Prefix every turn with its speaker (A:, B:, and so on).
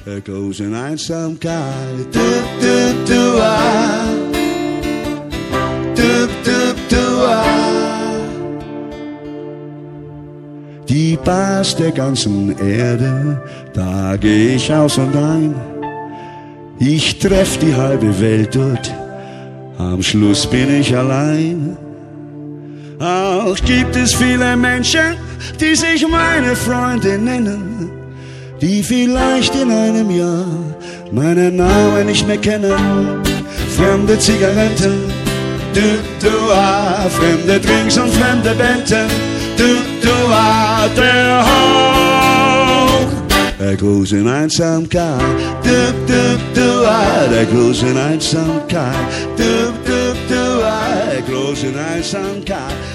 A: der großen Einsamkeit. Du, du, du, ah. Du, du, du, ah. Die Bars der ganzen Erde, da geh ich aus und ein. Ich treff die halbe Welt dort, am Schluss bin ich allein. Auch gibt es viele Menschen, die sich meine Freunde nennen, die vielleicht in einem Jahr meinen Namen nicht mehr kennen. Fremde Zigaretten, du, du, ah, fremde Drinks und fremde Betten, du, du, ah, der Hauch der großen Einsamkeit, du, du, du, ah, der großen Einsamkeit, du, du, du, ah, der großen Einsamkeit.